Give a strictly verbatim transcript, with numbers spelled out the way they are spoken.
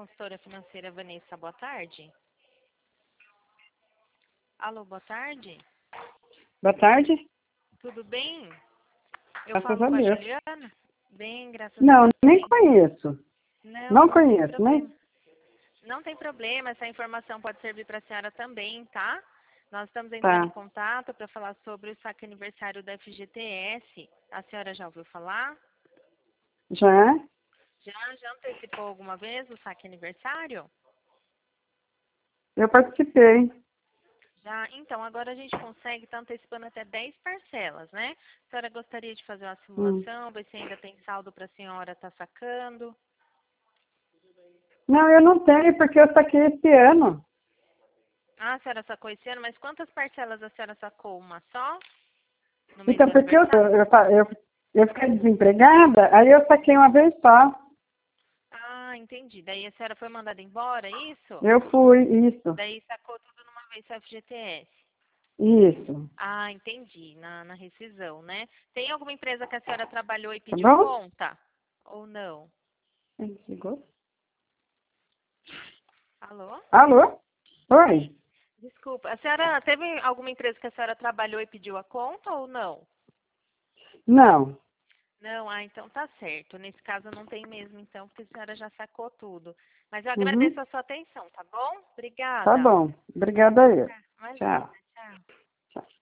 consultora financeira Vanessa, boa tarde. Alô, boa tarde. Boa tarde. Tudo bem? Eu Graças falo a com a Deus. Juliana? Bem, graças a Não, Deus nem também. conheço. Não, Não não tem conheço, problema. né? Não tem problema, essa informação pode servir para a senhora também, tá? Nós estamos entrando em Tá. contato para falar sobre o saque aniversário da F G T S. A senhora já ouviu falar? Já? Já, já antecipou alguma vez o saque aniversário? Eu participei. Já, então, agora a gente consegue estar antecipando até dez parcelas, né? A senhora gostaria de fazer uma Hum. simulação, ver se ainda tem saldo para a senhora estar sacando? Não, eu não tenho, porque eu saquei esse ano. Ah, a senhora sacou esse ano, mas quantas parcelas a senhora sacou? Uma só? No mês Então, do porque eu, aniversário? eu, eu, eu fiquei desempregada, aí eu saquei uma vez só. Ah, entendi. Daí a senhora foi mandada embora, é isso? Eu fui, isso. Daí sacou tudo numa vez o F G T S. Isso. Ah, entendi. Na, na rescisão, né? Tem alguma empresa que a senhora trabalhou e Tá pediu bom? conta? Ou não? Ele ligou? Alô? Alô? Oi? Desculpa. A senhora teve alguma empresa que a senhora trabalhou e pediu a conta ou não? Não. Não, ah, então tá certo. Nesse caso não tem mesmo, então, porque a senhora já sacou tudo. Mas eu agradeço Uhum. a sua atenção, tá bom? Tá Obrigada. bom. Obrigada aí. Imagina, Tchau. tchau. Tchau.